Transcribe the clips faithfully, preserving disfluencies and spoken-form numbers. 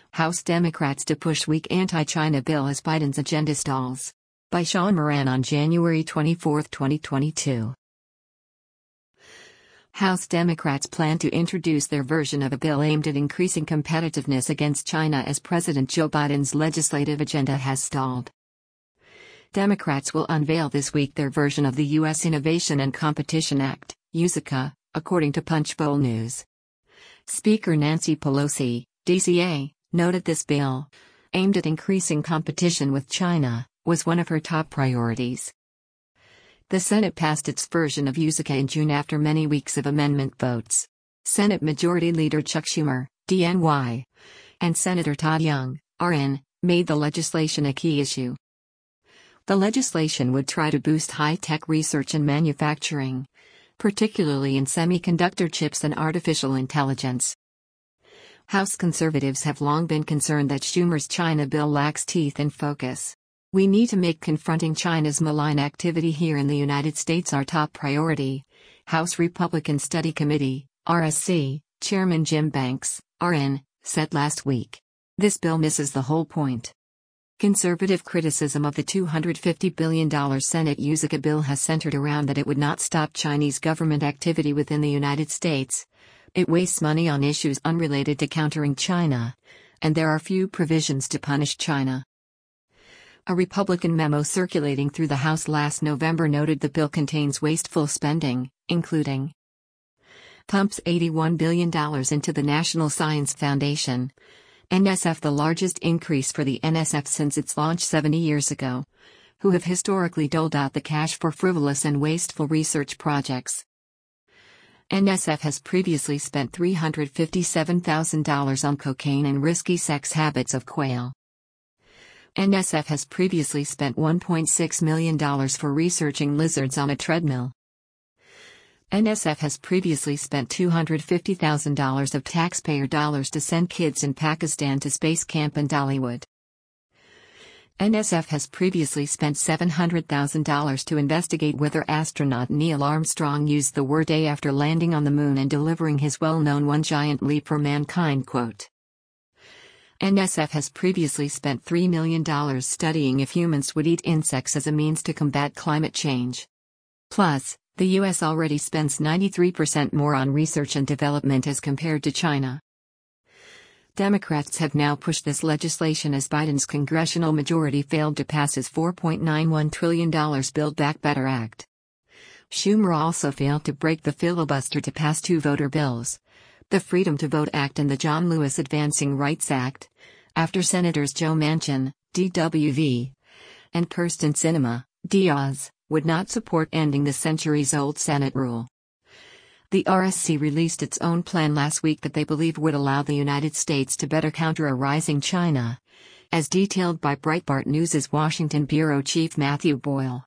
House Democrats to push weak anti-China bill as Biden's agenda stalls. By Sean Moran on January twenty-fourth, twenty twenty-two. House Democrats plan to introduce their version of a bill aimed at increasing competitiveness against China as President Joe Biden's legislative agenda has stalled. Democrats will unveil this week their version of the U S Innovation and Competition Act, USICA, according to Punchbowl News. Speaker Nancy Pelosi, D C A, noted this bill, aimed at increasing competition with China, was one of her top priorities. The Senate passed its version of USICA in June after many weeks of amendment votes. Senate Majority Leader Chuck Schumer, D N Y, and Senator Todd Young, R N, made the legislation a key issue. The legislation would try to boost high-tech research and manufacturing, particularly in semiconductor chips and artificial intelligence. House conservatives have long been concerned that Schumer's China bill lacks teeth and focus. We need to make confronting China's malign activity here in the United States our top priority, House Republican Study Committee, R S C, Chairman Jim Banks, R N, said last week. This bill misses the whole point. Conservative criticism of the two hundred fifty billion dollars Senate USICA bill has centered around that it would not stop Chinese government activity within the United States. It wastes money on issues unrelated to countering China, and there are few provisions to punish China. A Republican memo circulating through the House last November noted the bill contains wasteful spending, including pumps eighty-one billion dollars into the National Science Foundation, N S F, the largest increase for the N S F since its launch seventy years ago, who have historically doled out the cash for frivolous and wasteful research projects. N S F has previously spent three hundred fifty-seven thousand dollars on cocaine and risky sex habits of quail. N S F has previously spent one point six million dollars for researching lizards on a treadmill. N S F has previously spent two hundred fifty thousand dollars of taxpayer dollars to send kids in Pakistan to space camp in Dollywood. N S F has previously spent seven hundred thousand dollars to investigate whether astronaut Neil Armstrong used the word "a" after landing on the moon and delivering his well-known "One Giant Leap for Mankind" quote. N S F has previously spent three million dollars studying if humans would eat insects as a means to combat climate change. Plus, the U S already spends ninety-three percent more on research and development as compared to China. Democrats have now pushed this legislation as Biden's congressional majority failed to pass his four point nine one trillion dollars Build Back Better Act. Schumer also failed to break the filibuster to pass two voter bills, the Freedom to Vote Act and the John Lewis Advancing Rights Act, after Senators Joe Manchin, D W V, and Kyrsten Sinema, D Oz, would not support ending the centuries-old Senate rule. The R S C released its own plan last week that they believe would allow the United States to better counter a rising China, as detailed by Breitbart News' Washington bureau chief Matthew Boyle.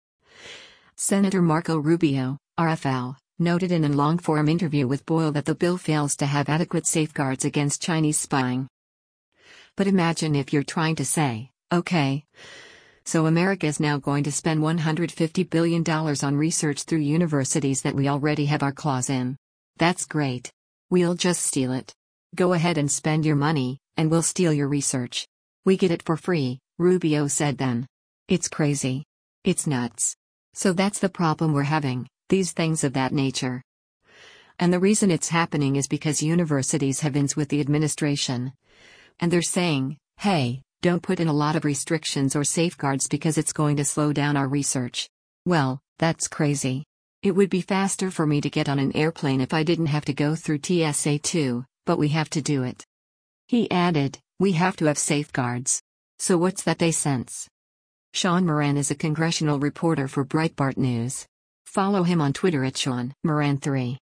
Senator Marco Rubio, R F L, noted in a long-form interview with Boyle that the bill fails to have adequate safeguards against Chinese spying. But imagine if you're trying to say, okay, so America is now going to spend one hundred fifty billion dollars on research through universities that we already have our claws in. That's great. We'll just steal it. Go ahead and spend your money, and we'll steal your research. We get it for free, Rubio said then. It's crazy. It's nuts. So that's the problem we're having, these things of that nature. And the reason it's happening is because universities have ins with the administration. And they're saying, hey, don't put in a lot of restrictions or safeguards because it's going to slow down our research. Well, that's crazy. It would be faster for me to get on an airplane if I didn't have to go through T S A too, but we have to do it. He added, we have to have safeguards. So what's that they sense? Sean Moran is a congressional reporter for Breitbart News. Follow him on Twitter at Sean Moran three.